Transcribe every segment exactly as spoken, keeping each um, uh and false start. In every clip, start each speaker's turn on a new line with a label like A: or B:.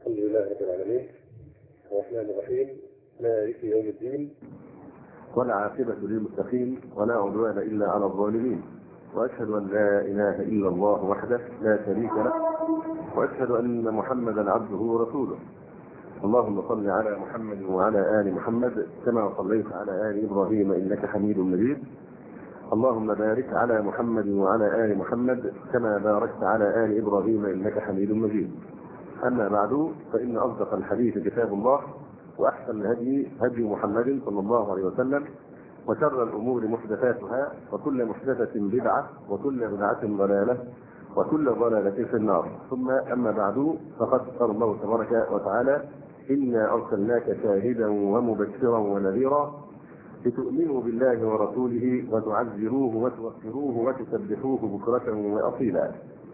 A: الحمد لله رب العالمين الرحمن الرحيم مالك يوم الدين
B: والعاقبة للمتقين ولا عدوان إلا على الظالمين، وأشهد أن لا إله إلا الله وحده لا شريك له، وأشهد أن محمدا عبده ورسوله. اللهم صل على محمد وعلى آل محمد كما صليت على آل إبراهيم إنك حميد مجيد. اللهم بارك على محمد وعلى آل محمد كما باركت على آل إبراهيم إنك حميد مجيد. أما بعد، فإن أصدق الحديث كتاب الله، وأحسن الهدي هدي محمد صلى الله عليه وسلم، وشر الأمور محدثاتها، وكل محدثة بدعة، وكل بدعة ضلالة، وكل ضلالة في النار. ثم أما بعد، فقد قال الله تبارك وتعالى: إنا أرسلناك شاهدا ومبشرا ونذيرا لتؤمنوا بالله ورسوله وتعزروه وتوقروه وتسبحوه بكرة وأصيلا.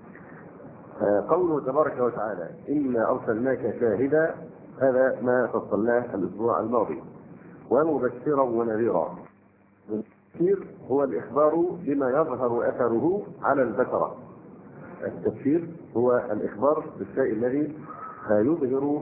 B: قوله تبارك وتعالى: إنا أرسلناك شاهدا، هذا ما فصلناه الأسبوع الماضي. ومبشرا ونذيرا، التبشير هو الإخبار بما يظهر أثره على البشرة. التبشير هو الإخبار بالشيء الذي يظهر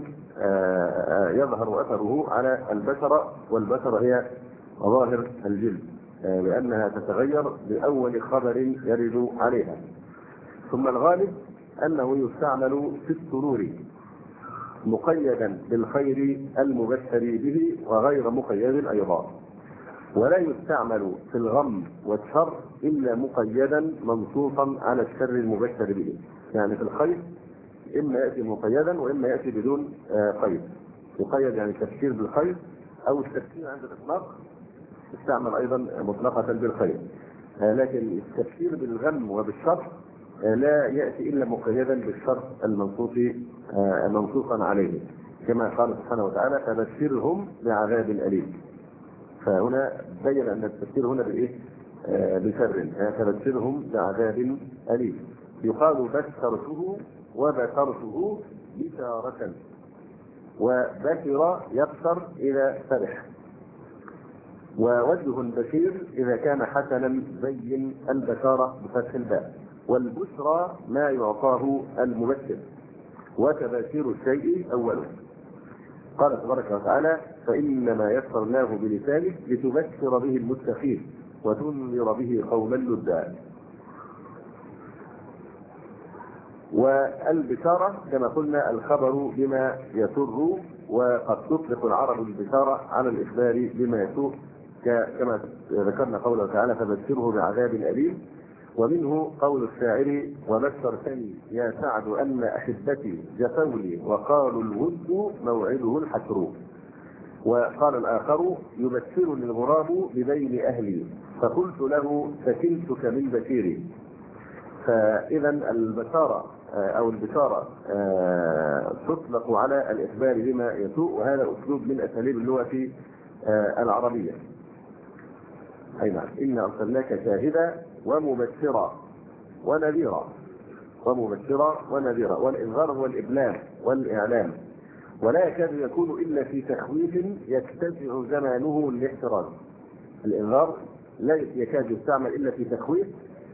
B: يظهر أثره على البشرة، والبشرة هي ظاهر الجلد، لأنها تتغير بأول خبر يرد عليها. ثم الغالب أنه يستعمل في السرور مقيدا بالخير المبشر به وغير مقيد أيضا، ولا يستعمل في الغم والشر إلا مقيدا منصوصا على الشر المبشر به. يعني في الخير إما يأتي مقيدا وإما يأتي بدون قيد. يقيد يعني التفسير بالخير، أو التفسير عند الإطلاق يستعمل أيضا مطلقة بالخير، لكن التفسير بالغم وبالشر لا يأتي إلا مقيدا بالشر المنصوص منصوصا عليه، كما قال سبحانه وتعالى: فبشرهم بعذاب أليم. فهنا بين أن التفسير هنا بإيه؟ بشر، فبشرهم بعذاب أليم. يقال بشرته وبشرته بشارة، وبشر يبشر إذا فرح. ووجه البشير إذا كان حسنا بين البشارة بفتح الباء، والبشرى ما يعطاه المبشر، وتباشير الشيء أوله. قال تبارك وتعالى: فإنما يسرناه بلسانك لتبشر به المتقين وتنذر به قوما لدا. والبشارة كما قلنا الخبر بما يسر، وقد تطلق العرب البشارة على الإخبار بما يسوء، كما ذكرنا قوله تعالى: فبشره بعذاب أليم. ومنه قول الشاعر: وبشرتني يا سعد أن أحبتي جفوني وقالوا الود موعده الحشر. وقال الآخر: يبشرني الغراب ببين أهلي فقلت له سكنتك من بشيري. فإذا البشارة أو البشارة تطلق على الإخبار بما يسوء، وهذا أسلوب من أساليب اللغة العربية. أي نعم. إنا أرسلناك شاهدا ومبشرا ونذيرا. ومبشرا ونذيرا، والإنذار هو الإبلاغ والإعلام، ولا يكاد يكون إلا في تخويف يتسع زمانه للاحتراز. الإنذار لا يكاد يستعمل إلا في تخويف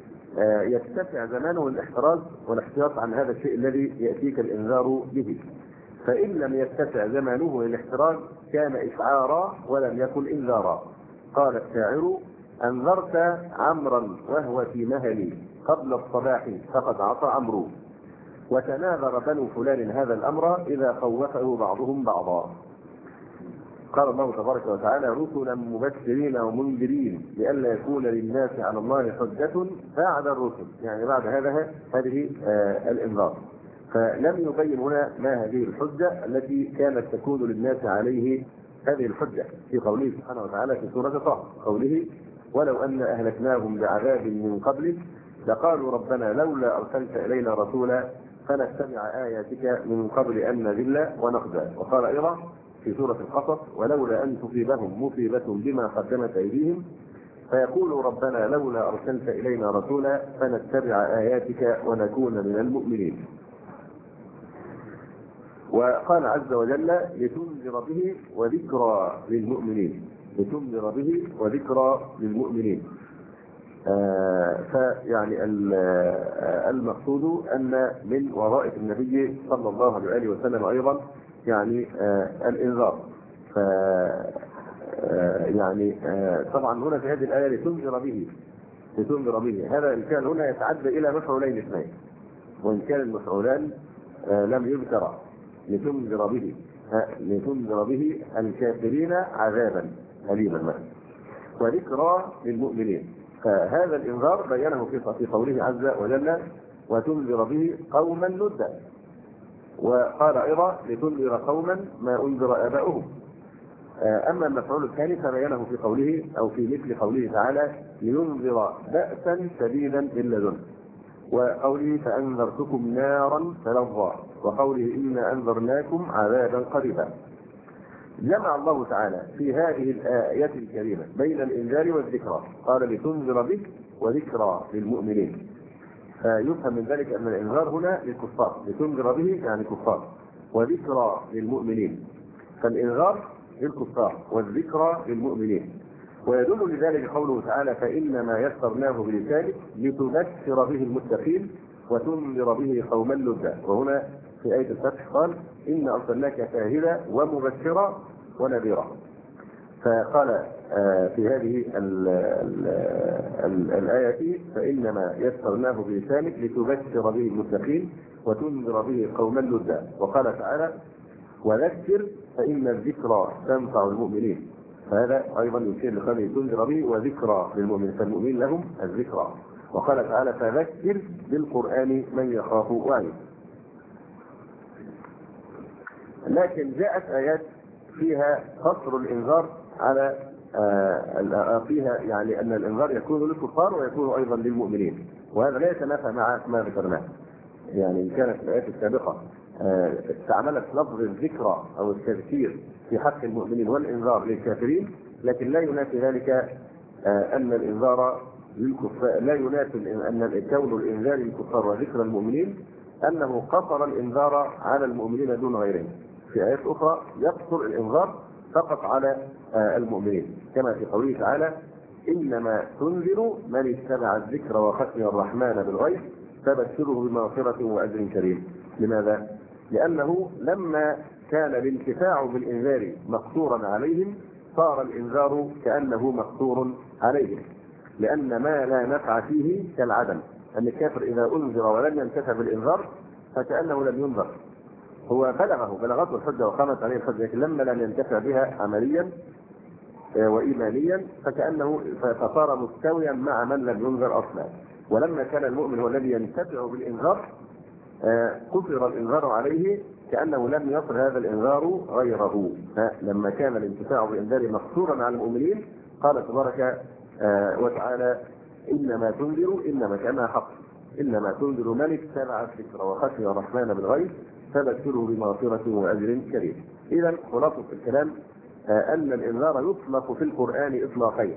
B: يتسع زمانه للاحتراز والاحتياط عن هذا الشيء الذي يأتيك الإنذار به. فإن لم يتسع زمانه للاحتراز كان إشعارا ولم يكن إنذارا. قال الشاعر: أنذرت عمرا وهو في مهلي قبل الصباح فقد عصى عمرو، وتناذر بنو فلان هذا الأمر إذا خوفه بعضهم بعضا. قال الله تبارك وتعالى: رسلا مبشرين ومنذرين لئلا يكون للناس على الله حجة بعد الرسل، يعني بعد هذا هذه آه الإنذار. فلم يبين هنا ما هذه الحجة التي كانت تكون للناس عليه هذه الحجة في قوله سبحانه وتعالى في سورة طه، قوله: ولو أن أهلكناهم بعذاب من قبلك لقالوا ربنا لولا أرسلت إلينا رسولا فنتبع آياتك من قبل أن نذل ونخزى. وقال أيضا في سورة القصص: ولولا أن تصيبهم مصيبة بما قدمت أيديهم فيقولوا ربنا لولا أرسلت إلينا رسولا فنتبع آياتك ونكون من المؤمنين. وقال عز وجل: لتنذر به وذكرى للمؤمنين. لتنذر به وذكرى للمؤمنين. فيعني المقصود أن من وظائف النبي صلى الله عليه وسلم أيضا يعني الإنذار. ف يعني طبعا هنا في هذه الآية لتنذر به لتنذر به هذا الفعل هنا يتعدى إلى مفعولين اثنين، وإن كان المفعولان لم يذكر. لتنذر به لتنذر به الكافرين عذابا أليما مثلا، وذكرى للمؤمنين. فهذا الإنذار بينه في قوله عز وجل وتنذر به قوما لدا، وقال أيضا لتنذر قوما ما أنذر آباؤهم. أما المفعول الثاني فبينه في قوله أو في مثل قوله تعالى لينذر بأسا شديدا من لدنه، وقوله فأنذرتكم نارا تلظى، وقوله إنا أنذرناكم عذابا قريبا. جمع الله تعالى في هذه الآية الكريمة بين الإنذار والذكرى، قال لتنذر به وذكرى للمؤمنين. فيفهم من ذلك أن الإنذار هنا للكفار، لتنذر به يعني كفار، وذكرى للمؤمنين. فالإنذار للكفار والذكرى للمؤمنين. ويدل لذلك قوله تعالى فإنما يسرناه بلسانك لتبشر به المتقين وتنذر به قوما لدا. وهنا في آية الفتح قال إن أرسلناك شاهدا ومبشرا ونذيرا. فقال في هذه ال ال ال الآية فإنما يسرناه بلسانك لتبشر به المتقين وتنذر به قوما لدا. وقال تعالى وذكر فإن الذكرى تنفع المؤمنين. فهذا أيضا يشير لقوله تنذر به وذكرى للمؤمنين، فالمؤمنين لهم الذكرى. وقال تعالى فذكر بالقرآن من يخاف وعيد. لكن جاءت آيات فيها قصر الإنذار على آه فيها يعني أن الإنذار يكون للكفار ويكون أيضا للمؤمنين، وهذا لا يتنافى مع ما ذكرناه. يعني إن كانت الآيات السابقة آه استعملت لفظ الذكرى أو التذكير في حق المؤمنين والإنذار للكافرين، لكن لا ينافي ذلك آه أن الإنذار للكفار، لا ينافي أن كون الإنذار للكفار وذكر المؤمنين أنه قصر الإنذار على المؤمنين دون غيرهم. في آيات أخرى يقصر الإنذار فقط على آه المؤمنين، كما في قوله تعالى إنما تنذر من اتبع الذكر وخشي الرحمن بالغيب فبشره بمغفرة وأجر كريم. لماذا؟ لأنه لما كان الانتفاع بالإنذار مقصورا عليهم صار الإنذار كأنه مقصور عليهم، لأن ما لا نفع فيه كالعدم. أن الكافر إذا أنذر ولم ينتفع بالإنذار فكأنه لم ينذر، هو بلغه بلغته الحجة وقامت عليه الحجة، لكن لما لم ينتفع بها عمليا وإيمانيا فكأنه فصار مستويا مع من لم ينذر أصلا. ولما كان المؤمن هو الذي ينتفع بالإنذار قصر الإنذار عليه كأنه لم يصل هذا الإنذار غيره. لما كان الانتفاع بالإنذار مقصورا على المؤمنين قال تبارك وتعالى إنما تنذر، إنما كأنها حق، إنما تنذر من اتبع الذكر وخشي الرحمن بالغيب فبشره بمغفرة وأجر كريم. إذا خلاصة الكلام أن الإنذار يطلق في القرآن إطلاقين.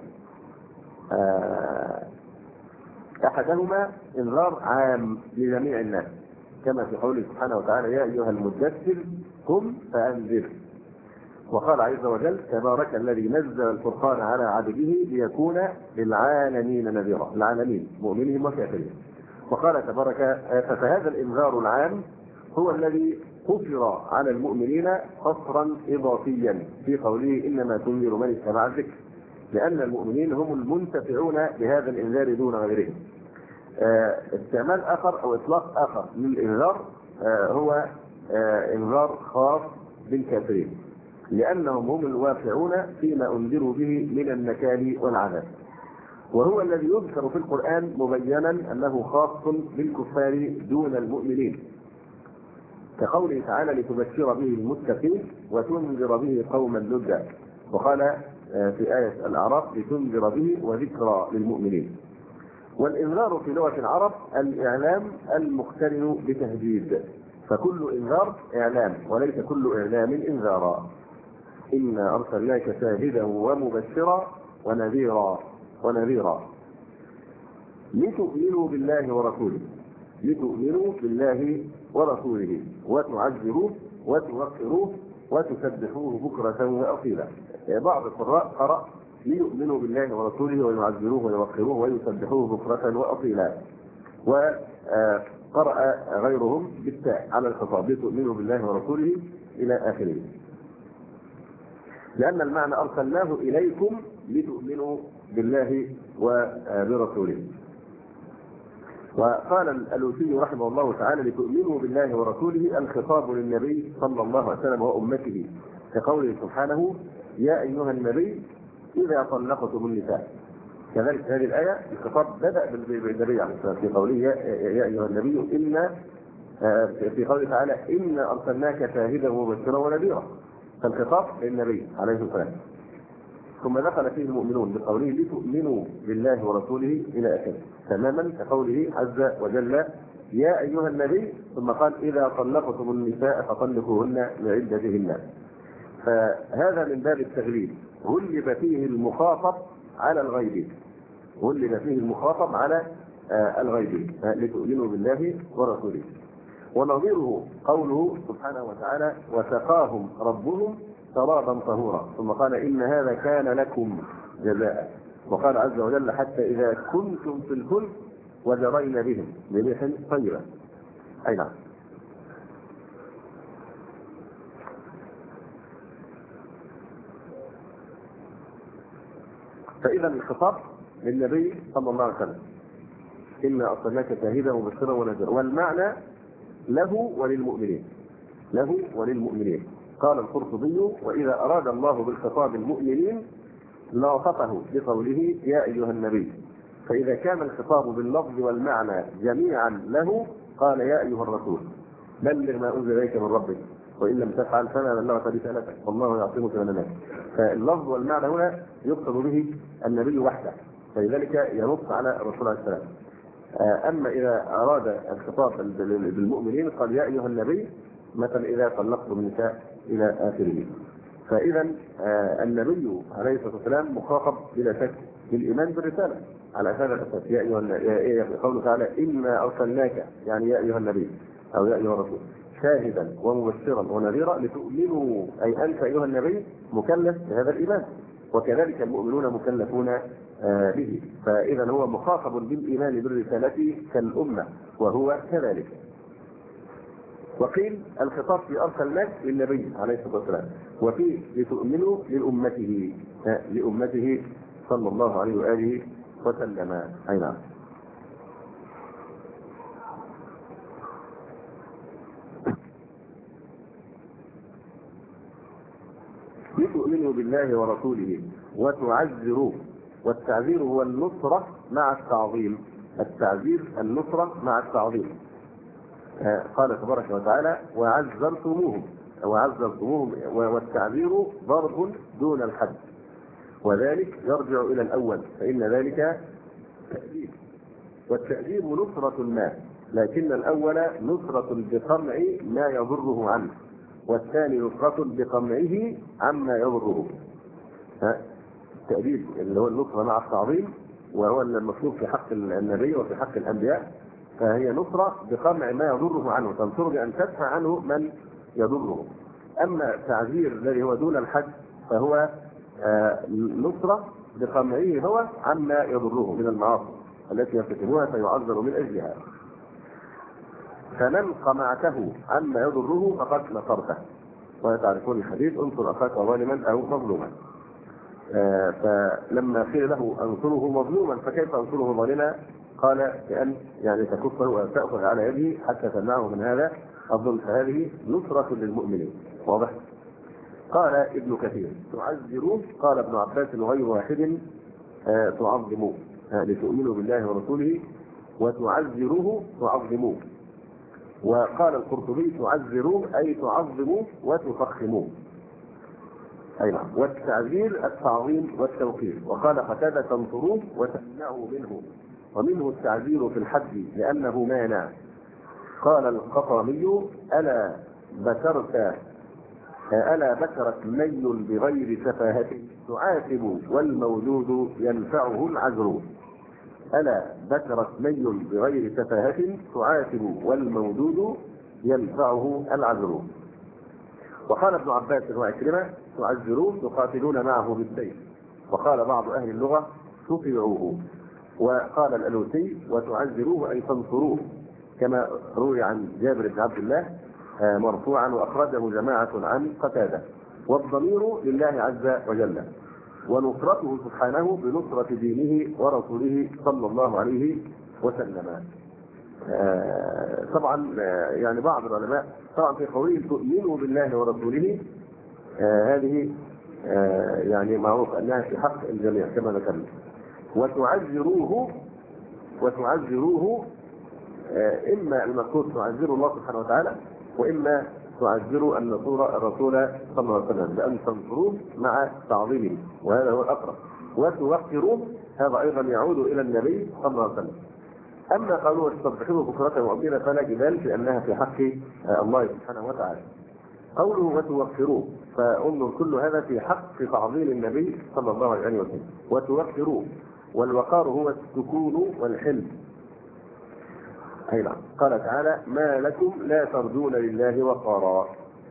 B: أحدهما إنذار عام لجميع الناس كما في قوله سبحانه وتعالى يا أيها المدثر قم فأنذر. وقال عز وجل تبارك الذي نزل الفرقان على عبده ليكون للعالمين نذيرا، العالمين مؤمنهم وكافرين. وقال تبارك فهذا الإنذار العام هو الذي قصر على المؤمنين قصرا إضافيا في قوله إنما تنذر من اتبع الذكر، لأن المؤمنين هم المنتفعون بهذا الإنذار دون غيرهم. آه استعمال آخر أو إطلاق آخر للإنذار آه هو آه إنذار خاص بالكافرين، لأنهم هم الواقعون فيما أنذروا به من النكال والعذاب، وهو الذي يذكر في القرآن مبينا أنه خاص بالكفار دون المؤمنين، كقوله تعالى لتبشر به المتقين وتنذر به قوما لدا. وقال في آية الأعراف لتنذر به وذكرى للمؤمنين. والإنذار في لغة العرب الإعلام المقترن بتهديد، فكل إنذار إعلام وليس كل إعلام إنذارا. إنا أرسلناك شاهدا ومبشرا ونذيرا ونذيرا لتؤمنوا بالله ورسوله لتؤمنوا بالله ورسوله وتعزروه وتوقروه وتسبحوه بكرة وأصيلا. بعض القراء قرأ ليؤمنوا بالله ورسوله ويعزروه ويوقروه ويسبحوه بكرة وأصيلا. وقرأ غيرهم بالتاء على الخطاب لتؤمنوا بالله ورسوله إلى آخره، لأن المعنى أرسلناه إليكم لتؤمنوا بالله وبرسوله. وقال الألوسي رحمه الله تعالى لتؤمنوا بالله ورسوله الخطاب للنبي صلى الله عليه وسلم وأمته، كقوله سبحانه يا أيها النبي إذا طلقتم النساء. كذلك هذه الآية الخطاب بدأ بالنبي عليه الصلاة والسلام في قوله يا أيها النبي إن في قوله تعالى إنا أرسلناك شاهدا ومبشرا ونذيرا، فالخطاب للنبي عليه الصلاة والسلام. ثم دخل فيه المؤمنون بقوله لتؤمنوا بالله ورسوله إلى آخره، تماما كقوله عز وجل يا أيها النبي، ثم قال إذا طلقتم النساء فطلقوهن لعدتهن. فهذا من باب التغليب، غلب فيه المخاطب على الغيب، غلب فيه المخاطب على الغيب لتؤمنوا بالله ورسوله. ونظيره قوله سبحانه وتعالى وسقاهم ربهم شرابا طهورا، ثم قال إن هذا كان لكم جزاء. وقال عز وجل حتى إذا كنتم في الفلك وجرين بهم بريح طيبة. أي نعم. فإذا الخطاب للنبي صلى الله عليه وسلم إنا أرسلناك شاهدا ومبشرا ونذيرا، والمعنى له وللمؤمنين، له وللمؤمنين. قال القرطبي وإذا أراد الله بالخطاب المؤمنين لاصقه بقوله يا أيها النبي، فإذا كان الخطاب باللفظ والمعنى جميعا له قال يا أيها الرسول بلغ ما أنزل إليك من ربك وإن لم تفعل فما بلغت رسالتك والله يعصمك من الناس. فاللفظ والمعنى هنا يقصد به النبي وحده، فلذلك ينص على الرسول عليه السلام. أما إذا أراد الخطاب بالمؤمنين قال يا أيها النبي مثلا إذا طلقتم النساء إلى آخره. فإذا النبي عليه الصلاة والسلام مخاطب بلا شك بالإيمان بالرسالة على هذا الأساس. يا أيها قوله تعالى إنا أرسلناك يعني يا أيها النبي أو يا أيها الرسول شاهدا ومبشرا ونذيرا لتؤمنوا، أي أنت أيها النبي مكلف بهذا الإيمان، وكذلك المؤمنون مكلفون به. فإذا هو مخاطب بالإيمان بالرسالة كالأمة وهو كذلك. وقيل الخطاب في أرسلناك للنبي عليه الصلاة والسلام، وفي لتؤمنوا لأمته لأمته صلى الله عليه وآله وسلم. أي نعم. لتؤمنوا بالله ورسوله وتعزروه، والتعزير هو النصرة مع التعظيم، التعزير النصرة مع التعظيم. قال تبارك وتعالى وعزرتموهم وعزرتموهم، والتعزير ضرب دون الحد، وذلك يرجع إلى الأول فإن ذلك تأديب، والتأديب نصرة ما، لكن الأول نصرة بقمع ما يضره عنه، والثاني نصرة بقمعه عما يضره. التأديب اللي هو النصرة مع التعظيم وهو المطلوب في حق النبي وفي حق الأنبياء، فهي نصرة بقمع ما يضره عنه، تنصر بأن تدفع عنه من يضره. أما التعزير الذي هو دون الحد فهو نصرة بقمعه هو عما يضره من المعاصي التي يرتكبها فيعذر من أجلها. فمن قمعته عما يضره فقد نصرته، وتعرفون الحديث انصر أخاك ظالما أو مظلوما. آه فلما قيل له انصره مظلوما فكيف انصره ظالما؟ قال بأن يعني تكفه وتأخذ على يده حتى تمنعه من هذا الظلم، فهذه نصرة للمؤمنين. واضح؟ قال ابن كثير تعزروه، قال ابن عباس غير واحد آه تعظموه، آه لتؤمنوا بالله ورسوله وتعزروه تعظموه. وقال القرطبي تعزروه أي تعظموه وتفخموه. أي نعم. والتعزير التعظيم والتوقير. وقال قتادة تنصروه وتمنعوا منه، ومنه التعزير في الحد لأنه مانع. قال القطامي ألا بكرت ألا بكرت مي بغير سفاهة تعاتب والمولود ينفعه العذر. ألا بكرت مي بغير سفاهة تعاتب والمولود ينفعه العذر. وقال ابن عباس وعكرمة تعزرون تقاتلون معه بالسيف، وقال بعض أهل اللغة تطيعوه. وقال الألوسي وتعزروه أي تنصروه، كما روي عن جابر بن عبد الله مرفوعا وأخرجه جماعة عن قتادة. والضمير لله عز وجل، ونصرته سبحانه بنصرة دينه ورسوله صلى الله عليه وسلم. آه طبعا آه يعني بعض العلماء طبعا في قوله تؤمنوا بالله ورسوله، آه هذه آه يعني معروف انها في حق الجميع كما ذكرنا. وتعزروه وتعزروه آه اما المقصود تعزروا الله سبحانه وتعالى، واما تعزروا النصور الرسول صلى الله عليه وسلم بان تنصروه مع تعظيمه، وهذا هو الاقرب. وتوقروه هذا ايضا يعود الى النبي صلى الله عليه وسلم. أما قالوا تسبحوه بكرة وأصيلا فلا جدال في أنها في حق الله سبحانه وتعالى. قوله وتوقروه فانظر كل هذا في حق تعظيم النبي صلى الله عليه وسلم. وتوقروه، والوقار هو السكون والحلم. أي نعم. قال تعالى ما لكم لا ترجون لله وقارا،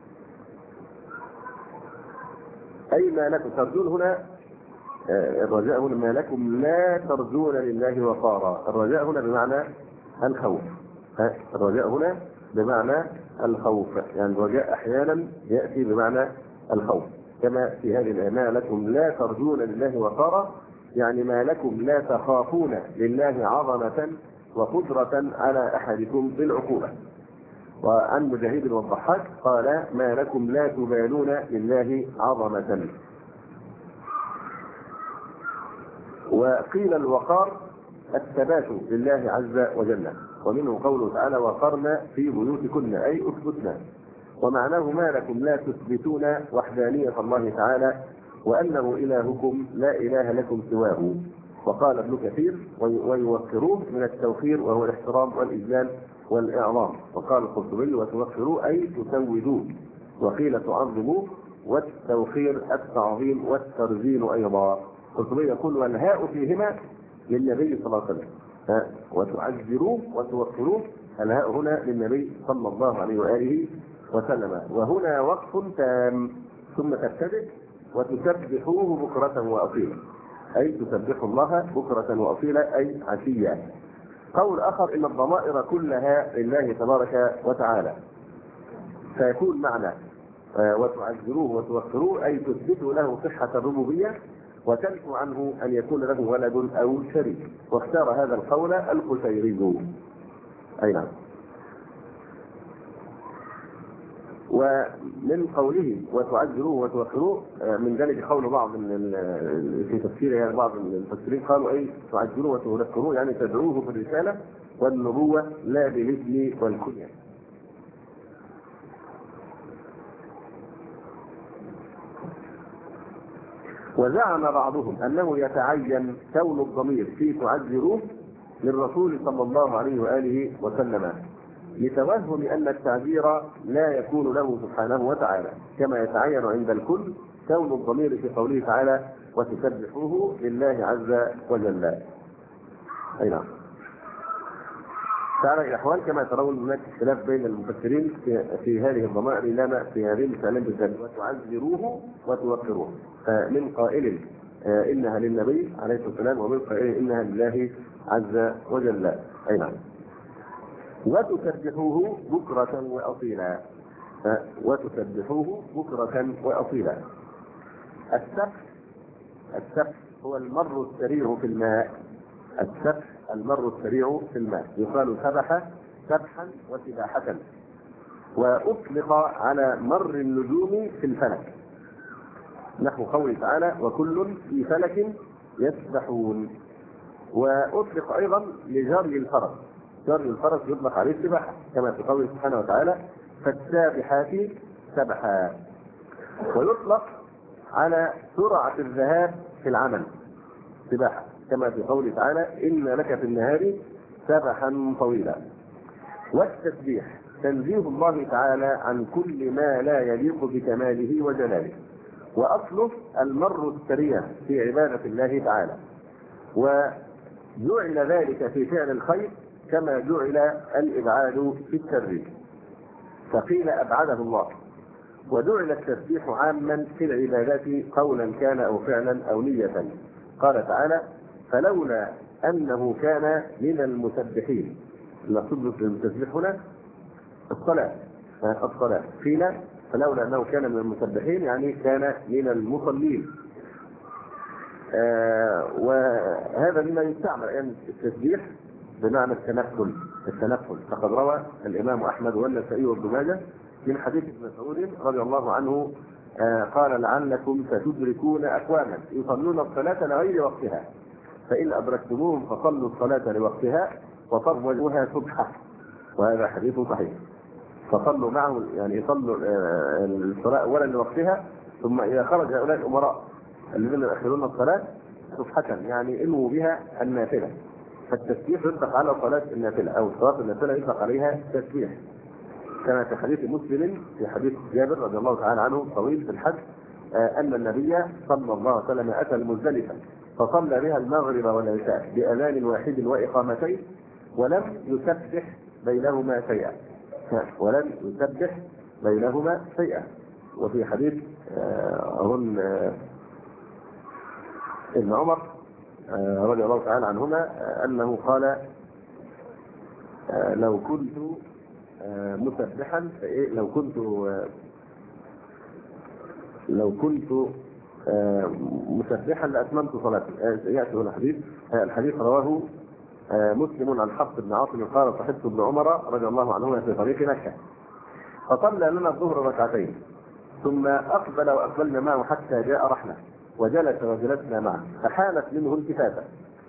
B: أي ما لكم ترجون هنا الرجاء هنا ما لكم لا ترجون لله وقارا. الرجاء هنا بمعنى الخوف، الرجاء هنا بمعنى الخوف، يعني الرجاء أحيانا يأتي بمعنى الخوف، كما في هذه الآية ما لكم لا ترجون لله وقارا، يعني ما لكم لا تخافون لله عظمة وقدرة على أحدكم بالعقوبة. وعن مجاهد والضحاك قال ما لكم لا تبالون لله عظمة. وقيل الوقار الثبات لله عز وجل، ومنه قوله تعالى وقرن في بيوتكن أي أثبتنا، ومعناه ما لكم لا تثبتون وحدانية الله تعالى وأنه إلهكم لا إله لكم سواه. وقال ابن كثير ويوقروه من التوقير وهو الاحترام والإجلال والإعظام. وقال القرطبي وتوقروه أي تسودوه، وقيل تعظموه، والتوقير التعظيم والترزين أيضا. القرطبي يقول والهاء فيهما للنبي صلى الله عليه وسلم، وتعزروه وتوقروه الهاء هنا للنبي صلى الله عليه وآله وسلم. وهنا وقف تام ثم تبتدئ وتسبحوه بكرة وأصيلا، أي تسبحوا الله بكرة وأصيلا أي عشيا. قول آخر إن الضمائر كلها لله تبارك وتعالى، فيكون معنى وتعزروه وتوقروه أي تثبتوا له صحة الربوبية وتنفوا عنه أن يكون له ولد أو شريك. واختار هذا القول القشيري. أي نعم. ومن قوله وتعزروه وتوقروه من ذلك قول بعض في تفسير يعني بعض المفسرين قالوا أي تعزروه وتوقروه يعني تدعوه في الرسالة والنبوة لا بالاسم والكنية. وزعم بعضهم أنه يتعين كون الضمير في تعزروه للرسول صلى الله عليه وآله وسلم لتوهم أن التعبير لا يكون له سبحانه وتعالى، كما يتعين عند الكل كون الضمير في قوله تعالى وتسبحوه لله عز وجل. أي نعم. تعالى الأحوال كما ترون هناك اختلاف بين المفسرين في, في هذه الضمائر لنا في هذه المثالين بالذات وتعزروه وتوقروه. من قائل إنها للنبي عليه الصلاة والسلام ومن قائل إنها لله عز وجل. أي نعم. وتسبحوه بكرة وأصيلا، وتسبحوه بكرة وأصيلا. السبح السبح هو المر السريع في الماء، السبح المر السريع في الماء، يقال سبح سبحا وسباحة. وأطلق على مر النجوم في الفلك نحو قوله تعالى وكل في فلك يسبحون. وأطلق أيضا لجري الفرس، جري الفرس يطلق عليه السباحة كما في قوله سبحانه وتعالى فالسابحات سبحا. ويطلق على سرعة الذهاب في العمل سباحة كما في قوله تعالى إن لك في النهار سبحا طويلا. والتسبيح تنزيه الله تعالى عن كل ما لا يليق بكماله وجلاله، وأصله المر السريع في عبادة الله تعالى، وجعل ذلك في فعل الخير كما جعل الإبعاد في الترغيب، فقيل أبعده الله، وجعل التسبيح عاما في العبادات قولا كان أو فعلا أو نية. قال تعالى: فلولا أنه كان من المسبحين. المقصود بالتسبيح هنا الصلاة، الصلاة قيل فلولا أنه كان من المسبحين يعني كان من المصلين. آه وهذا مما يستعمل يعني التسبيح بمعنى التنفل. التنفل فقد روى الإمام أحمد والنسائي وابن ماجه من حديث ابن مسعود رضي الله عنه آه قال: لعلكم ستدركون أقواما يصلون الصلاة لغير وقتها، فإن أدركتموهم فصلوا الصلاة لوقتها وطولوها سبحة. وهذا حديث صحيح. فصلوا معه يعني يصلوا آه الصلاة أولا لوقتها، ثم إذا خرج هؤلاء الأمراء الذين يؤخرون الصلاة سبحة يعني انووا بها النافلة. فالتسبيح يطلق على صلاة النافلة أو صلاة النافلة يطلق عليها تسبيح، كما في حديث مسلم في حديث جابر رضي الله تعالى عنه طويل في الحج آه أن النبي صلى الله عليه وسلم أتى المزدلفة فصلى بها المغرب والعشاء بأذان واحد وإقامتين ولم يسبح بينهما شيئا ولم يسبح بينهما شيئا. وفي حديث آه أظن آه ابن عمر آه رضي الله تعالى عنهما آه أنه قال آه لو كنت آه مسبحا لو كنت آه لو كنت آه مسبحا لأتممت صلاتي. آه يأتي هنا الحديث آه الحديث رواه آه مسلم عن حفص بن عاصم قال: صحبت ابن عمر رضي الله عنهما في طريق مكة فصلى لنا الظهر ركعتين ثم أقبل وأقبلنا معه حتى جاء رحلة وجلس وجلسنا معه فحالت منه التفاتة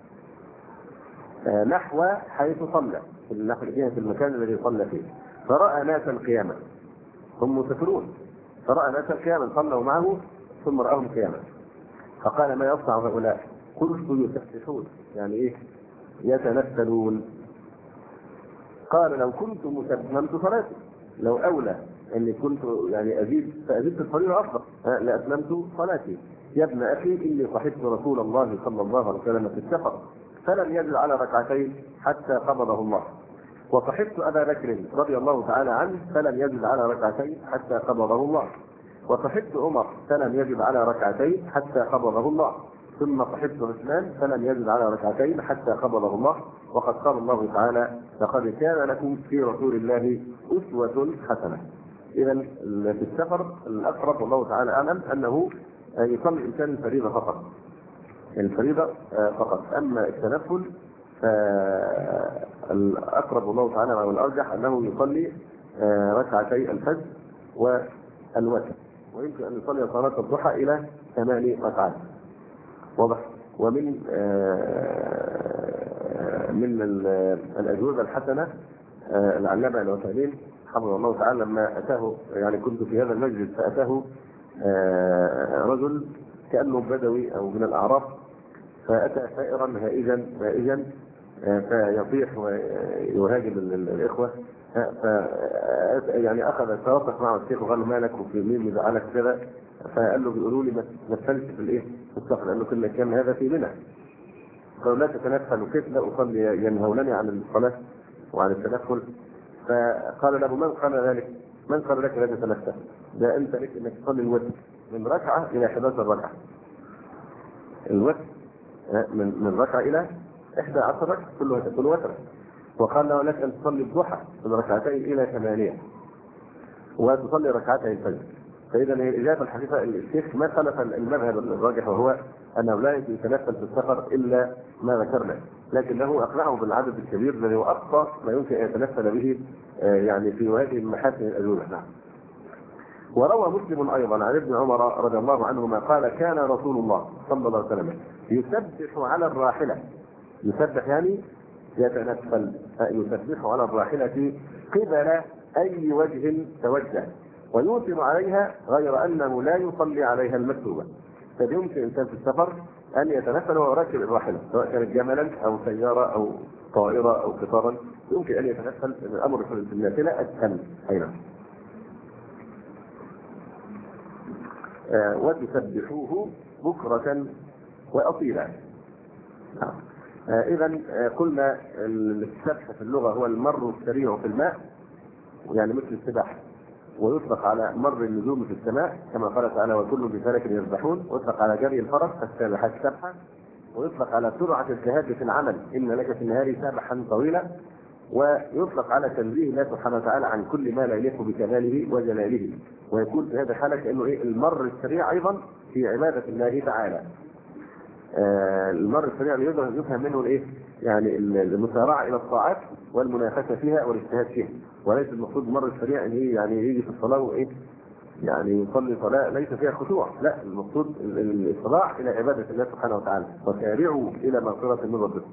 B: آه نحو حيث صلى في النحو في المكان الذي صلى فيه، فرأى ناسا قياما هم مسافرون، فرأى ناسا قياما صلوا معه ثم رأهم قياما فقال: ما يصنع هؤلاء؟ قلت: يسبحون يعني ايه؟ يتنفلون. قال: لو كنت مسبحا صلاتي، لو أولى أني كنت يعني أزيد فأزيد في الفريضة أفضل لأتممت صلاتي. يا ابن أخي إني صحبت رسول الله صلى الله عليه وسلم في السفر فلم يزل على ركعتين حتى قبضه الله، وصحبت أبا بكر رضي الله تعالى عنه فلم يزل على ركعتين حتى قبضه الله، وصحبت عمر فلم يزل على ركعتين حتى قبضه الله، ثم صحبت عثمان فلم يزل على ركعتين حتى قبضه الله. وقد قال الله تعالى: لقد كان لكم في رسول الله أسوة حسنة. إذا في السفر الأقرب والله تعالى أعلم أنه يصلي الإنسان الفريضة فقط، الفريضة فقط. أما التنفل فالأقرب والله تعالى والأرجح أنه يصلي ركعتي الفجر والوتر، ويمكن أن يصلي صلاة الضحى إلى ثمان ركعات. واضح؟ ومن من الأجوبة الحسنة العلامة العثيمين حفظه الله تعالى لما أتاه يعني كنت في هذا المجلس فأتاه رجل كأنه بدوي أو من الأعراف فأتى ثائرا هائجا هائجا فيطيح ويهاجم الإخوة يعني أخذ التوقف مع الشيخ وقال له: مالك وفي مين مزعلك كذا؟ فقال له: بيقولوا لي ما تنفلش في الايه في السفر، لانه كنا كان هذا في منى. قالوا: لا تتنفل. وكيف لا اصلي؟ ينهونني عن الصلاه وعن التنفل. فقال له: من قال ذلك؟ من قال لك لا تتنفل؟ ده انت لك انك تصلي الوتر من ركعه الى احدى عشرة ركعه. الوتر من من ركعه الى احدى عشرة ركعه كلها تكون وترا. وقال له: لك ان تصلي الضحى من ركعتين الى ثمانيه وتصلي ركعتي الفجر. فإذا هي الإجابة الحقيقة الشيخ ما خلف المذهب الراجح وهو أنه لا يتنفل في السفر إلا ما ذكرنا، لكنه أقنعه بالعدد الكبير الذي هو أقصى ما يمكن أن يتنفل به يعني في هذه المحاسن الأجوبة. نعم. وروى مسلم أيضا عن ابن عمر رضي الله عنهما قال: كان رسول الله صلى الله عليه وسلم يسبح على الراحلة. يسبح يعني يتنفل، يسبح على الراحلة قبل أي وجه توجه، ويوثر عليها غير أنه لا يصلي عليها المكتوبة. فيمكن إنسان في السفر أن يتنفل وهو راكب الراحلة، سواء كانت جملا أو سيارة أو طائرة أو قطارا، يمكن أن يتنفل. الأمر في النافلة أسهل. أيضا آه وتسبحوه بكرة وأصيلا. آه إذا آه قلنا السبح في اللغة هو المر السريع في الماء، يعني مثل السباحة. ويطلق على مر النجوم في السماء كما قال تعالى وكل بفلك يسبحون، ويطلق على جري الفرس السابحات سبحا، ويطلق على سرعة الذهاب في العمل إن لك في النهار سابحا طويلا، ويطلق على تنزيه الله سبحانه وتعالى عن كل ما لا يليق بكماله وجلاله، ويكون في هذا الحالة كأنه إيه المر السريع أيضا في عبادة الله تعالى. آه المر السريع يقدر يفهم منه الإيه؟ يعني المسارعة إلى الطاعات والمنافسة فيها والاجتهاد فيها، وليس المقصود المر السريع إن إيه يعني يجي في الصلاة وإيه يعني يصلي صلاة ليس فيها خشوع، لا المقصود الإسراع إلى عبادة الله سبحانه وتعالى، وسارعوا إلى مغفرة من ربكم.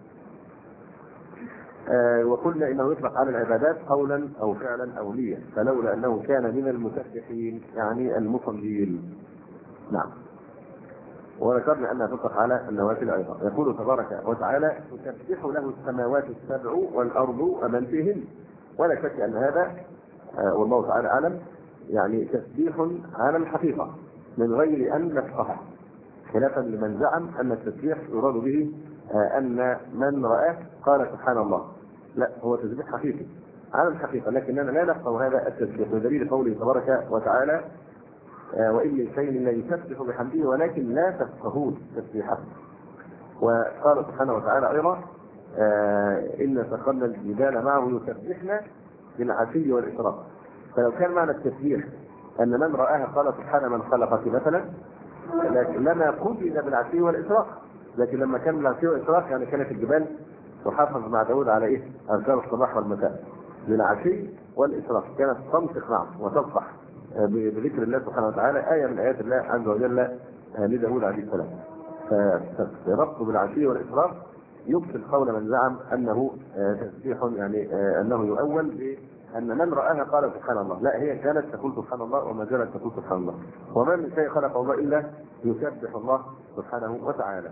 B: آه وقلنا انه يطلق على العبادات قولا او فعلا او نية، فلولا انه كان من المسبحين يعني المصلين. نعم. وذكرنا انها تطلق على النوافل ايضا. يقول تبارك وتعالى تسبح له السماوات السبع والارض ومن فيهن، ولا شك ان هذا آه والله تعالى اعلم يعني تسبيح على الحقيقه من غير ان نفقه، خلافا لمن زعم ان التسبيح يراد به آه ان من رآه قال سبحان الله. لا، هو تسبيح حقيقي على الحقيقه، لكننا لا نفقه هذا التسبيح بدليل قوله تبارك وتعالى آه وان من شيء لا يسبح بحمده ولكن لا تفقهون تسبيحه. وقال سبحانه وتعالى ايضا آه ان سخرنا الجبال معه يسبحن بالعشي والاشراق. فلو كان معنى التسبيح ان من رآها قال سبحان من خلقك مثلا لما قيد بالعشي والاشراق، لكن لما كان بالعشي والاشراق يعني كانت الجبال تحافظ مع داود على ايه؟ اذكار الصباح والمساء بالعشي والاشراق، كانت تنطق معه وتصبح بذكر الله سبحانه وتعالى، آية من آيات الله عز وجل لداود عليه السلام. فربطه بالعشي والاشراق يبطل قول من زعم انه تسبيح يعني انه يؤول بان من رآها قال سبحان الله، لا، هي كانت تقول سبحان الله وما زالت تقول سبحان الله، وما من شيء خلق الله الا يسبح الله سبحانه وتعالى.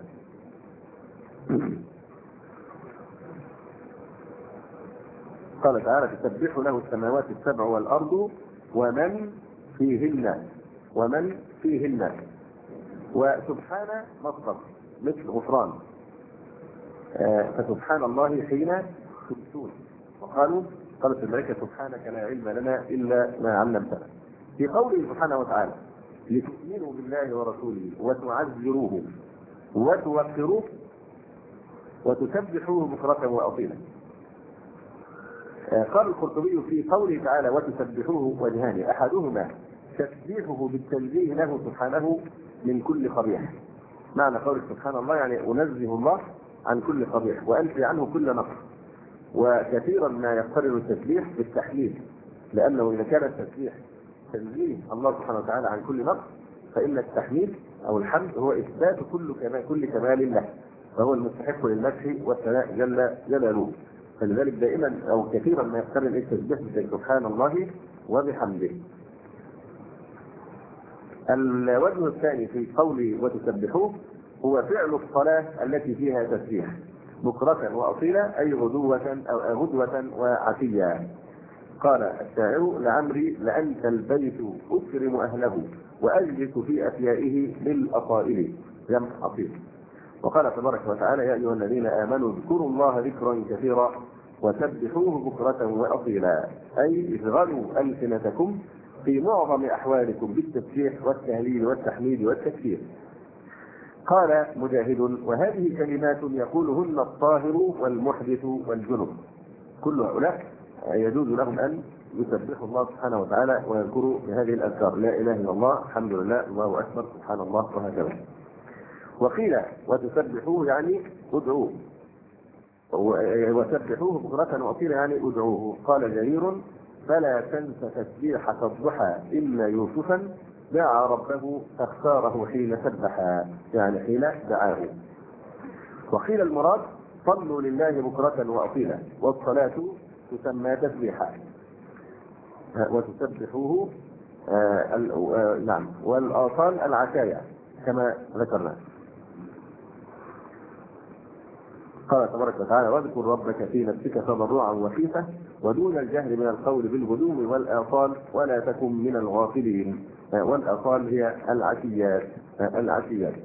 B: قال تعالى تسبح له السماوات السبع والارض ومن فيهن ومن فيهن. وسبحان مصدر مثل غفران، آه فسبحان الله حين تمسون، وقالوا قالت الملائكة سبحانك لا علم لنا إلا ما علمتنا. في قوله سبحانه وتعالى لتؤمنوا بالله ورسوله وتعزروه وتوقروه وتسبحوه بكرة وأصيلا. آه قال القرطبي في قوله تعالى وتسبحوه وجهان، أحدهما تسبيحه بالتنزيه له سبحانه من كل قبيح، معنى قول سبحان الله يعني أنزه الله عن كل قبيح وأنفي عنه كل نقص. وكثيرا ما يقترن التسبيح بالتحليل، لأنه إذا كان التسبيح تنزيه الله سبحانه وتعالى عن كل نقص فإن التحميد أو الحمد هو إثبات كل كمال كل كمال له، فهو المستحق للمدح والثناء جل جلاله. فلذلك دائما أو كثيرا ما يقترن التسبيح بسبحان الله وبحمده. الوجه الثاني في قوله وتسبحوه هو فعل الصلاة التي فيها تسبيح بكرة وأصيلا، أي غدوة أو غدوة وعشيا. قال الشاعر لعمري لأنت البيت أكرم أهله وأجلس في أفيائه للأصائل جمع أصيل. وقال تبارك وتعالى يا أيها الذين آمنوا اذكروا الله ذكرا كثيرا وسبحوه بكرة وأصيلا، أي اشغلوا ألسنتكم في معظم أحوالكم بالتسبيح والتهليل والتحميد والتكبير. قال مجاهد وهذه كلمات يقولهن الطاهر والمحدث والجنب، كل هؤلاء يجوز لهم أن يسبحوا الله سبحانه وتعالى ويذكروا بهذه الأذكار لا إله إلا الله الحمد لله الله أكبر سبحان الله وهكذا. وقيل وتسبحوه يعني ادعوه، وسبحوه بكرة وأصيلا يعني ادعوه. قال جرير فلا تنس تسبيحة الضحى إن يوسفا دعا ربه فاختاره حين سبح، يعني حين دعاه. وقيل المراد صلوا لله بكرة وأصيلا، والصلاة تسمى تسبيحا وتسبحوه آه آه نعم، والآصال العشايا كما ذكرنا. قال تبارك وتعالى واذكر ربك في نفسك تضرعا وخيفة ودون الجهر من القول بالغدو والآصال ولا تكن من الغافلين. والآصال هي العشيات العشيات.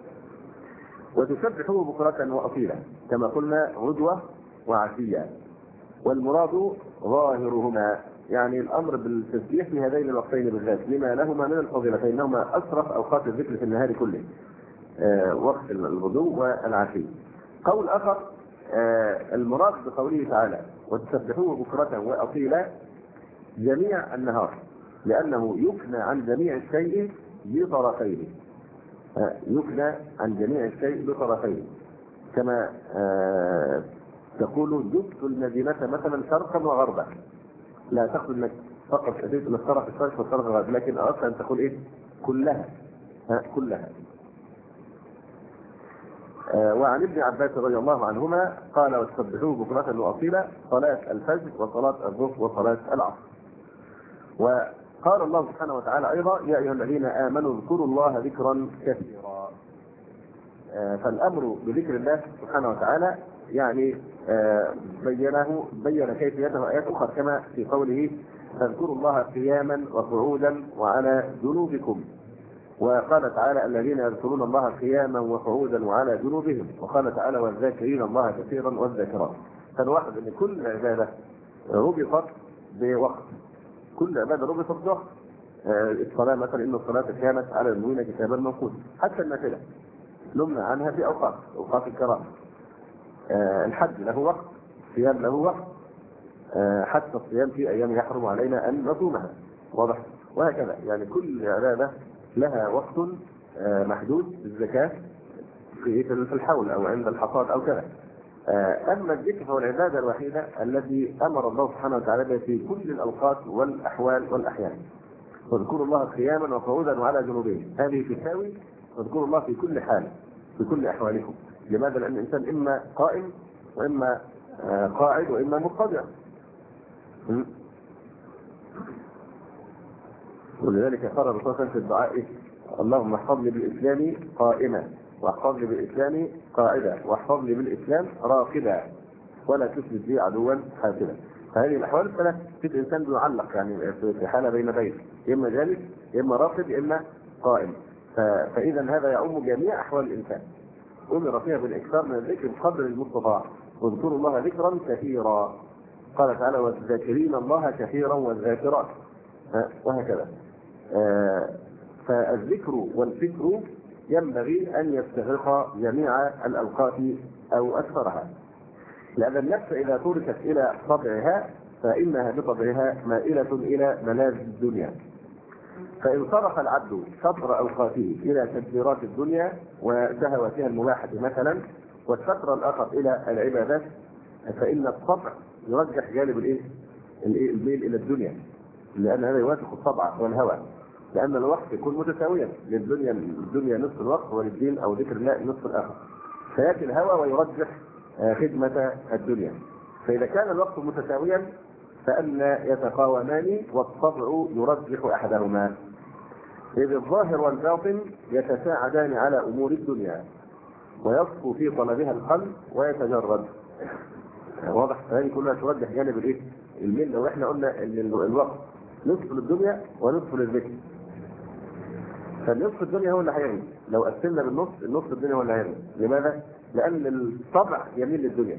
B: وتسبحوه بكرة وأصيلا كما قلنا غدوة وعشية. والمراد ظاهرهما، يعني الامر بالتسبيح في هذين الوقتين بالذات لما لهما من الفضيله، فانهما اشرف اوقات الذكر في النهار كله، آه وقت الغدو والعشي. قول اخر آه المراد بقوله تعالى وتسبحوه بكرة واصيلا جميع النهار، لانه يكنى عن جميع الشيء بطرفين، آه يكنى عن جميع الشيء بطرفين، كما آه تقول جبت المدينة مثلا شرقا وغربا، لا تقصد انك فقط اتيت من الطرف الشرقي والطرف الغربي، لكن اردت ان تقول ايه؟ كلها، ها كلها. آه وعن ابن عباس رضي الله عنهما قال وتسبحوه بكرة واصيلا صلاة الفجر وصلاة الظهر وصلاة العصر. وقال الله سبحانه وتعالى ايضا يا ايها الذين امنوا اذكروا الله ذكرا كثيرا. آه فالامر بذكر الله سبحانه وتعالى يعني آه بينه بين كيفيته آيات أخرى، كما في قوله فاذكروا الله قياما وقعودا وعلى جنوبكم، وقال تعالى الذين يذكرون الله قياما وقعودا وعلى جنوبهم، وقال تعالى والذاكرين الله كثيرا والذاكرات. فالواحد ان كل عباده ربطت بوقت، كل عباده ربطت بوقت. آه الصلاه مثلا ان الصلاه كانت على المؤمنين كتابا موقوتا، حتى النافله نمنع عنها في اوقات اوقات الكرامه. آه الحج له وقت، الصيام له وقت، آه حتى الصيام في ايام يحرم علينا ان نصومها، واضح؟ وهكذا يعني كل عباده لها وقت آه محدود. الزكاه في في الحول او عند الحصاد او كذا. آه اما الذكر فهو العباده الوحيده التي امر الله سبحانه وتعالى بها في كل الاوقات والاحوال والاحيان. واذكروا الله قياما وقعودا وعلى جنوبهم، هذه تساوي واذكروا الله في كل حال في كل احوالكم. لماذا؟ لأن الإنسان إما قائم وإما قاعد وإما مضطجع. ولذلك قال الرسول صلى الله عليه وسلم في الدعاء اللهم احفظ لي بالإسلام قائما واحفظ لي بالإسلام قاعدا واحفظ لي بالإسلام راقدا ولا تثبت لي عدوا حاسدا. فهذه الأحوال الثلاث في الإنسان بيعلق يعني في حالة بين بين، إما جالس إما راقد إما قائم. فإذا هذا يعم جميع أحوال الإنسان، أمر فيها بالإكثار من الذكر بقدر المستطاع. واذكروا الله ذكرا كثيرا، قال تعالى والذاكرين الله كثيرا والذاكرات، وهكذا. آه فالذكر والفكر ينبغي أن يستغرق جميع الأوقات أو أكثرها، لأن النفس إذا تركت إلى طبعها فإنها بطبعها مائلة إلى ملاذ الدنيا. فإن صرف العبد شطر أوقاته إلى تدبيرات الدنيا وشهواتها المباحة مثلا، والشطر الآخر إلى العبادات، فإن الطبع يرجح جانب الإيه؟ الميل إلى الدنيا، لأن هذا يوافق الطبع والهوى، لأن الوقت يكون متساويا للدنيا، الدنيا نصف الوقت وللدين أو ذكر الله نصف الآخر، فيأتي الهوى ويرجح خدمة الدنيا. فإذا كان الوقت متساويا فأن يتقاومان والطبع يرجح أحدهما، إذ الظاهر والباطن يتساعدان على أمور الدنيا ويصفو في طلبها القلب ويتجرد. واضح؟ هذه كلها ترجح جانب الايه؟ الميل. لو احنا قلنا ان الوقت نصف للدنيا ونصف للذكر، فالنصف الدنيا هو اللي هيغني. لو قسمنا بالنص النصف الدنيا هو اللي هيغني. لماذا؟ لأن الطبع يميل للدنيا،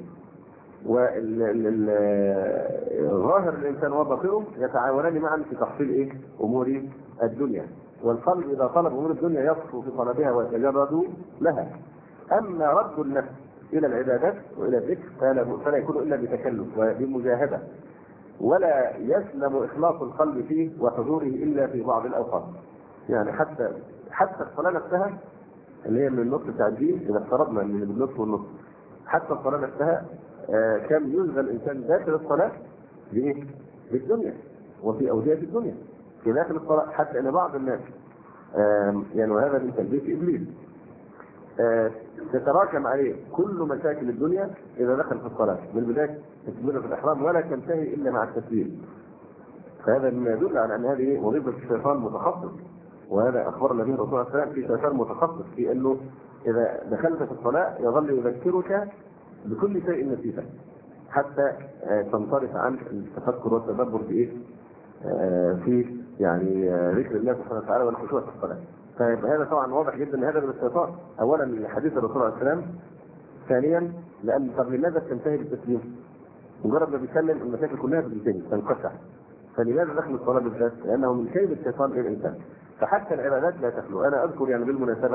B: والظاهر الإنسان وباطنه يتعاونان معا في تحصيل ايه؟ أمور الدنيا. والقلب إذا طلب أمور الدنيا يصفو في طلبها ويتجرد لها. أما رد النفس إلى العبادات وإلى الذكر فلا يكون إلا بتكلف وبمجاهدة، ولا يسلم إخلاص القلب فيه وحضوره إلا في بعض الأوقات. يعني حتى حتى الصلاة نفسها اللي هي من النص بتاع الدين، إذا افترضنا من النص والنص، حتى الصلاة نفسها آه كم يلغى الإنسان داخل الصلاة بإيه؟ بالدنيا وفي أودية الدنيا في داخل الصلاة، حتى أن بعض الناس آه يعني وهذا من تلبيس إبليس آه تتراكم عليه كل مشاكل الدنيا إذا دخل في الصلاة من بداية تكبيرة الإحرام ولا تنتهي إلا مع التسليم. فهذا مما يدل على أن هذه وظيفة الشيطان متخصص، وهذا أخبرنا به الرسول صلى الله عليه وسلم في شيطان متخصص في أنه إذا دخلت في الصلاة يظل يذكرك بكل شيء نسيته حتى آه تنصرف عن التفكر والتدبر في إيه؟ آه في يعني آه ذكر الله سبحانه وتعالى والخشوع في الصلاة. فهذا طبعا واضح جدا ان هذا من الشيطان. اولا حديث الرسول عليه السلام، ثانيا لان طب لماذا تنتهي بالتسليم؟ مجرد ما بيتكلم المشاكل كلها بتنتهي تنقطع. فلماذا دخل الصلاه بالذات؟ لانه من كيد الشيطان الى الانسان. فحتى العبادات لا تخلو. انا اذكر يعني بالمناسبه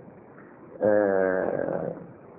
B: آه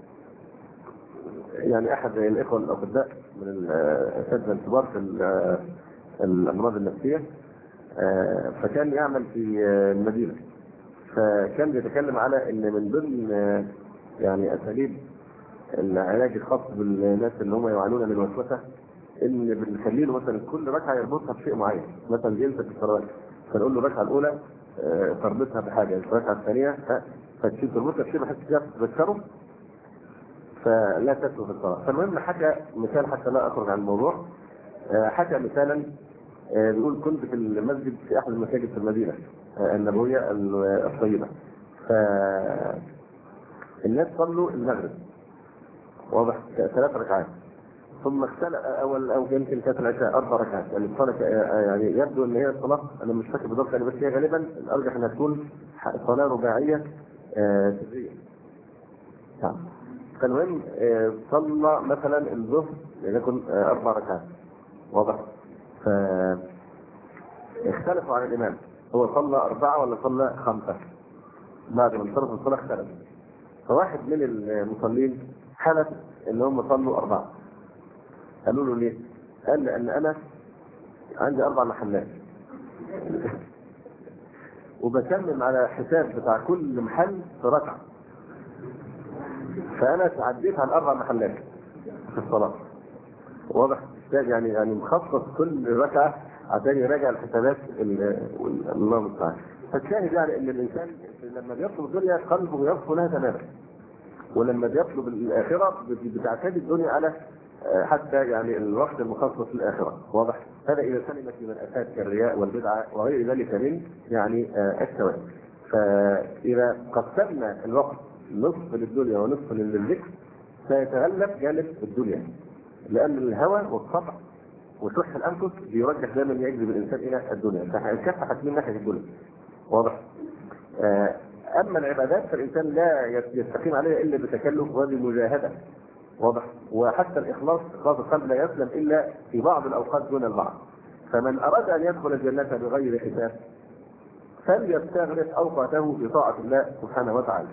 B: يعني احد الاخوه الاطباء من الاساتذه الكبار في الامراض النفسيه، آه فكان يعمل في المدينه، فكان بيتكلم على ان من ضمن آه يعني اساليب العلاج الخاص بالناس اللي هم يعانون من الوسوسه ان بنخلي له مثلا كل ركعه يربطها بشيء معين، مثلا جلسه الصلاه فنقول له الركعه الاولى آه تربطها بحاجه، الركعه الثانيه آه فتشيل تربطها بشيء بحيث تذكره فلا تسلو في الصلاه. فالمهم حكى مثال حتى لا اخرج عن الموضوع، آه حكى مثالا آه بيقول كنت في المسجد في احد المساجد في المدينه آه النبويه الطيبه، فالناس صلوا المغرب واضح ثلاث ركعات، ثم اختلف اول او يمكن كانت العشاء اربع ركعات، يعني الصلاه يعني يبدو ان هي الصلاه انا مش فاكر بالضبط يعني، بس هي غالبا الارجح انها تكون صلاه رباعيه سريه. آه فالمهم آه صلى مثلا الظهر ليكن آه اربع ركعات واضح، فاختلفوا عن الامام هو صلى اربعه ولا صلى خمسه. بعد ما انصرف الصلاه اختلف، فواحد من المصلين حلف ان هم صلوا اربعه. قالوا له ليه؟ قال لان انا عندي اربع محلات وبكمل على حساب بتاع كل محل في ركعه، فانا تعديت على الاربع محلات في الصلاه واضح، يعني يعني مخصص كل ركعه عشان يراجع الحسابات الله المستعان. فالشاهد يعني ان الانسان لما بيطلب الدنيا قلبه يصفو لها تماما، ولما بيطلب الاخره بتعتدي الدنيا على حتى يعني الوقت المخصص للاخره واضح. هذا اذا سلمت من الافات كالرياء والبدعه وغير ذلك من يعني السواد. فاذا قسمنا الوقت نصف للدنيا ونصف للذكر سيتغلب جانب الدنيا، لان الهوى والطبع وشح الانفس بيرجح دائما يجذب الانسان الى الدنيا، فالكفه هتميل ناحيه الدنيا واضح. اما العبادات فالانسان لا يستقيم عليها الا بتكلف وبمجاهده واضح، وحتى الاخلاص اخلاص القلب لا يسلم الا في بعض الاوقات دون البعض. فمن اراد ان يدخل الجنه بغير حساب فليستغرق اوقاته في طاعه الله سبحانه وتعالى.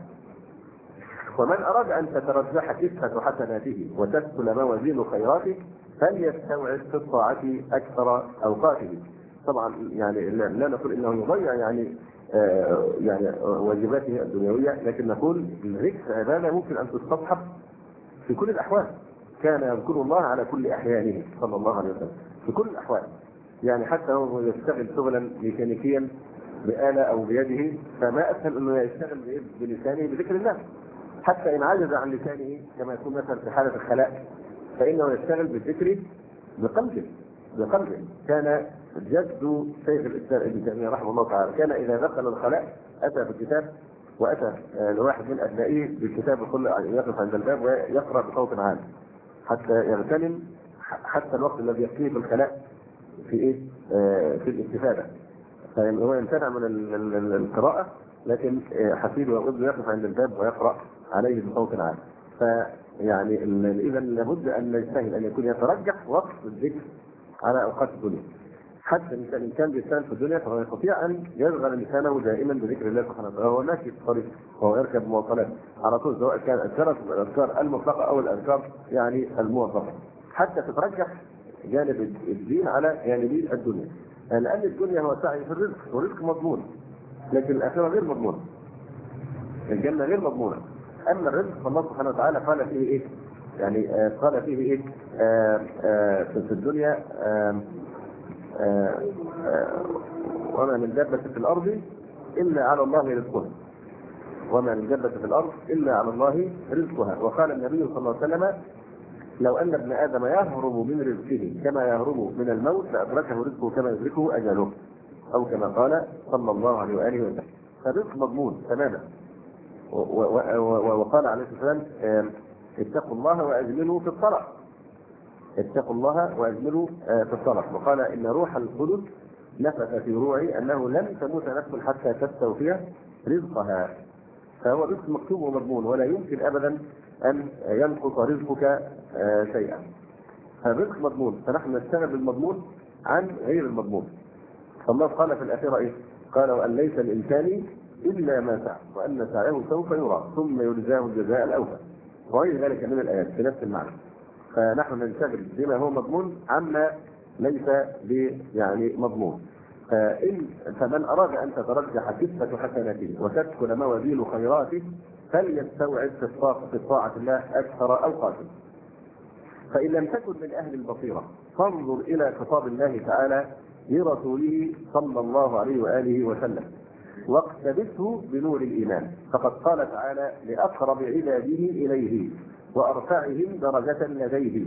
B: ومن اراد ان تترجح كفه حسناته وتسهل موازين خيراته فليستوعب في الطاعه اكثر اوقاته. طبعا يعني لا نقول انه يضيع يعني آه يعني واجباته الدنيويه، لكن نقول الذكر عباده ممكن ان تستصحب في كل الاحوال. كان يذكر الله على كل احيانه صلى الله عليه وسلم في كل الاحوال، يعني حتى هو يشتغل شغلا ميكانيكيا بآلة او بيده فما اسهل انه يشتغل بلسانه بذكر الله، حتى ان عجز عن لسانه كما يكون مثلا في حاله الخلاء فانه يشتغل بالذكر بقلبه بقلبه. كان جد شيخ الاسلام ابن تيميه رحمه الله تعالى كان اذا دخل الخلاء اتى بالكتاب واتى لواحد من ابنائه بالكتاب يقول يقف عند الباب ويقرا بصوت عالي حتى يغتنم حتى الوقت الذي يقضيه في الخلاء في ايه؟ آه في الاستفاده. فهو يمتنع من القراءه لكن حفيده وابنه يقف عند الباب ويقرا عليه بصوت عالي. فيعني اذا لابد ان نجتهد ان يكون يترجح وقت الذكر على اوقات الدنيا. حتى الانسان كان بيشتغل في الدنيا فهو يستطيع ان يشغل لسانه دائما بذكر الله سبحانه وتعالى وهو ماشي في الطريق وهو يركب مواصلات على طول، سواء كان اذكار الاذكار المطلقه او الاذكار يعني الموظفه، حتى تترجح جانب الدين على جانب الدنيا. لان الدنيا هو سعي في الرزق والرزق مضمون، لكن الاخره غير مضمونه. الجنه غير مضمونه. اما الرزق فالله سبحانه وتعالى قال فيه ايه؟ يعني آه قال فيه ايه؟ آه آه في الدنيا آه آه آه وما من دابة في الأرض إلا على الله رزقها وما من دابة في الأرض إلا على الله رزقها. وقال النبي صلى الله عليه وسلم لو أن ابن آدم يهرب من رزقه كما يهرب من الموت لأدركه رزقه كما يدركه أجله، أو كما قال صلى الله عليه وآله وسلم. فالرزق مضمون تماما. وقال عليه الصلاة والسلام اتقوا الله وأجملوا في الطلب اتقوا الله واجملوا في الصلاه. وقال ان روح القدس نفث في روعي انه لن تموت نفس حتى تستوفي رزقها. فهو رزق مكتوب ومضمون ولا يمكن ابدا ان ينقص رزقك شيئا. الرزق مضمون، فنحن نشتغل بالمضمون عن غير المضمون. الله قال في الآخرة إيه؟ قال وأن ليس الإنسان إلا ما سعى وأن سعيه سوف يرى ثم يجزاه الجزاء الأوفى وغير ذلك من الآيات في نفس المعنى. فنحن ننشغل بما هو مضمون عما ليس يعني مضمون. فإن فمن أراد أن تترجح كفة حسناته وتدخل موازين خيراته فليستوعب في طاعة الله أكثر أوقاته. فإن لم تكن من أهل البصيرة فانظر إلى خطاب الله تعالى لرسوله صلى الله عليه وآله وسلم واقتبسه بنور الإيمان. فقد قال تعالى لأقرب عباده إليه وأرفعهم درجة لديه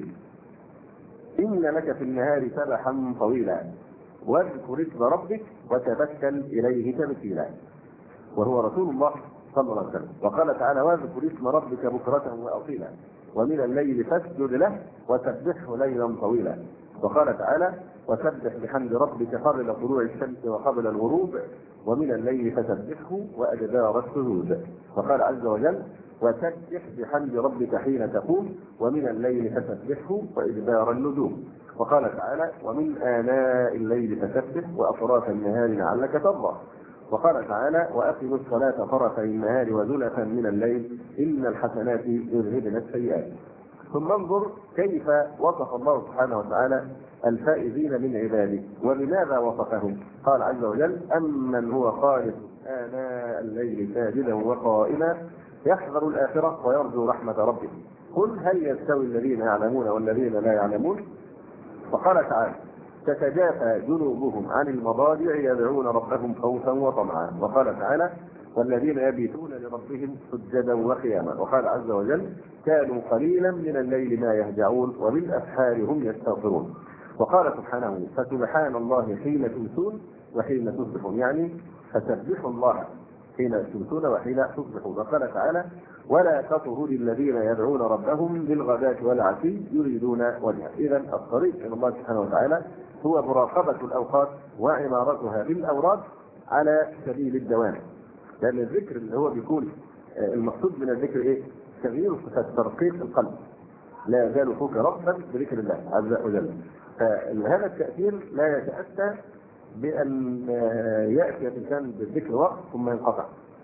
B: إن لك في النهار سبحا طويلا واذكر اسم ربك وتبتل إليه تبتيلا، وهو رسول الله صلى الله عليه وسلم. وقال تعالى واذكر اسم ربك بكرة وأصيلا ومن الليل فاسجد له وسبحه ليلا طويلا. وقال تعالى وسبح بحمد ربك قبل طلوع الشمس وقبل الغروب ومن الليل فسبحه وأدبار السجود. وقال عز وجل وسبح بحمد ربك حين تقوم ومن الليل فسبحه وإدبار النجوم. وقال تعالى ومن آناء الليل فسبح وأطراف النهار لعلك ترضى. وقال تعالى وأقم الصلاة طرفي النهار وزلفا من الليل إن الحسنات يذهبن السيئات. ثم انظر كيف وصف الله سبحانه وتعالى الفائزين من عباده ولماذا وصفهم. قال عز وجل أمن هو قانت آناء الليل ساجدا وقائما يحذر الآخرة ويرجو رحمة ربه قل هل يستوي الذين يعلمون والذين لا يعلمون. وقال تعالى تتجافى جنوبهم عن المضاجع يدعون ربهم خوفا وطمعا. وقال تعالى والذين يبيتون لربهم سجدا وقياما. وقال عز وجل كانوا قليلا من الليل ما يهجعون وبالأسحار هم يستغفرون. وقال سبحانه فسبحان الله حين تمسون وحين تصبحون، يعني فسبحوا الله حين تمسون وحين تصبحون. وقال تعالى ولا تطهر الذين يدعون ربهم بالغداة والعشي يريدون وجهه. إذا الطريق إلى الله سبحانه وتعالى هو مراقبة الأوقات وعمارتها بالأوراد على سبيل الدوام. لأن الذكر اللي هو بيكون المقصود من الذكر إيه؟ تغيير صفات ترقيق القلب. لا يزال فوق ربا بذكر الله عز وجل. فهذا التأثير لا يتأتى بأن يأتي الإنسان بالذكر وقت ثم ينقطع.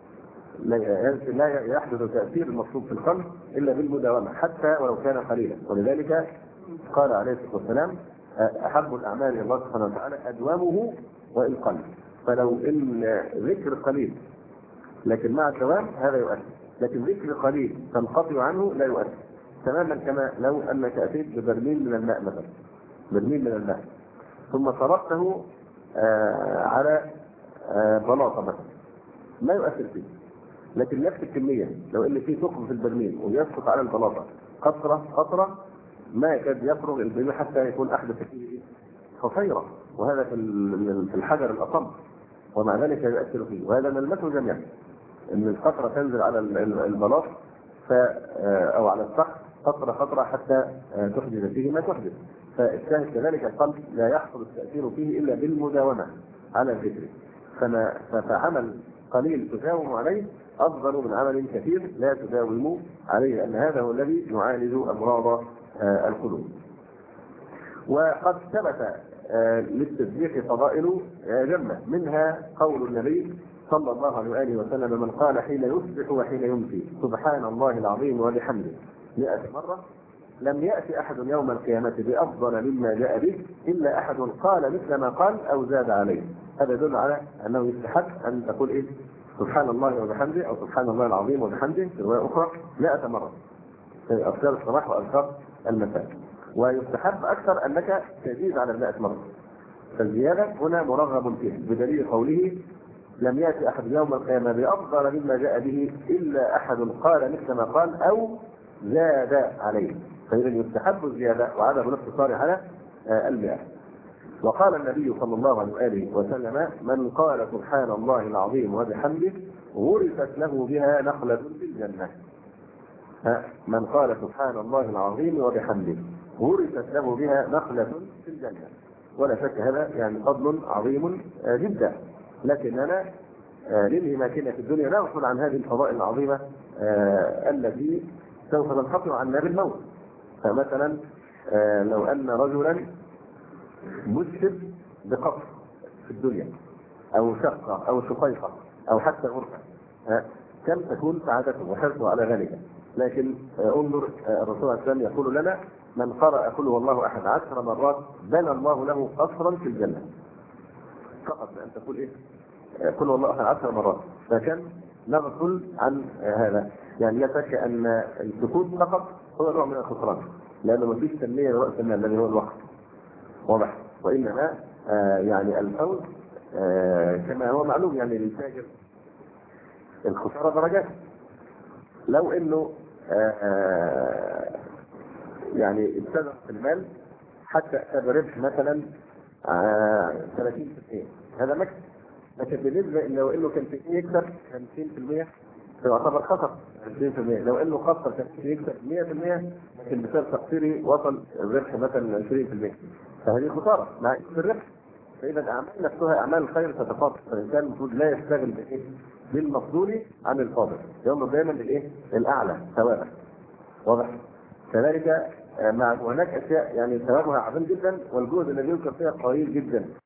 B: لا يحدث تأثير المطلوب في القلب إلا بالمداومة حتى ولو كان قليلا. ولذلك قال عليه الصلاة والسلام أحب الأعمال إلى الله سبحانه وتعالى أدومه وإن قل. فلو إن ذكر قليل لكن مع الدوام هذا يؤثر، لكن ذكر قليل تنقطع عنه لا يؤثر تماما. كما لو أنك أتيت ببرميل من الماء مثلا، برميل من الماء ثم صرفته آه على آه بلاطة مثلا لا يؤثر فيه، لكن نفس الكمية لو إن فيه ثقب في البرميل ويسقط على البلاطة قطرة قطرة ما يكاد يفرغ البرميل حتى يكون أحدث فيه خطيرة، وهذا في الحجر الأصم ومع ذلك يؤثر فيه. وهذا نلمسه جميعا ان القطره تنزل على البلاط او على السقف قطره قطره حتى تحدث فيه ما تحدث. فالشاهد كذلك القلب لا يحصل التاثير فيه الا بالمداومه على الذكر. فعمل قليل تداوم عليه افضل من عمل كثير لا تداوم عليه، لان هذا هو الذي يعالج امراض القلوب. وقد ثبت للتسبيح فضائل جمة، منها قول النبي صلى الله عليه وآله وسلم من قال حين يصبح وحين يمسي سبحان الله العظيم وبحمده مئة مرة لم يأتي أحد يوم القيامة بأفضل مما جاء به إلا أحد قال مثل ما قال أو زاد عليه. هذا يدل على أنه يستحق أن تقول إيه سبحان الله وبحمده أو سبحان الله العظيم وبحمده في رواية أخرى مئة مرة في أذكار الصباح وأذكار المساء. ويستحب أكثر أنك تزيد على المئة مرة، فالزيادة هنا مرغب فيه بدليل قوله لم يأتي أحد يوم القيامة بأفضل مما جاء به إلا أحد قال مثل ما قال أو زاد عليه. فإذا يستحب الزيادة وعدم الاقتصار على المئة. وقال النبي صلى الله عليه وآله وسلم من قال سبحان الله العظيم وبحمده غرست له بها نخلة في الجنة. من قال سبحان الله العظيم وبحمده غرست له بها نخلة في الجنة. ولا شك هذا يعني فضل عظيم جدا، لكننا للهماكنة في الدنيا لا نغفل عن هذه الفضائل العظيمة التي سوف تنقطع عنا بالموت. فمثلا آه لو ان رجلا مسلم بقصر في الدنيا او شقه او شقيقه او حتى غرفه، آه كم تكون سعادته وحرصه على ذلك؟ لكن آه انظر، آه الرسول عليه السلام يقول لنا: من قرأ قل هو الله احد عشر مرات بنى الله له قصرا في الجنه. فقط بأن تقول ايه؟ قل هو الله احد عشر مرات، فكم نغفل عن آه هذا. يعني لا شك ان السكوت فقط هو نوع من الخسران، لانه ما فيش تنميه لراس المال الذي هو الوقت. واضح؟ وانما آه يعني الفوز آه كما هو معلوم يعني للتاجر الخساره درجات. لو انه آه آه يعني ابتدأ في المال حتى بربح مثلا آه ثلاثين بالمئة، هذا مكسب. لكن بالنسبه لو انه كان في يكسب خمسين بالمئة يعتبر خسر عشرين بالمئة. لو انه خسر كان في يكسب مئة بالمئة، لكن بسبب تقصيره وصل الربح مثلا عشرين بالمئة، فهذه خساره مع الربح. فاذا الاعمال نفسها اعمال الخير تتفاضل، فالانسان المفروض لا يشتغل بايه؟ بالمفضول عن الفاضل، ينظر دائما للايه؟ الاعلى ثوابا. واضح؟ كذلك مع هناك اشياء يعني ثوابها عظيم جدا والجهد الذي يذكر فيها قليل جدا،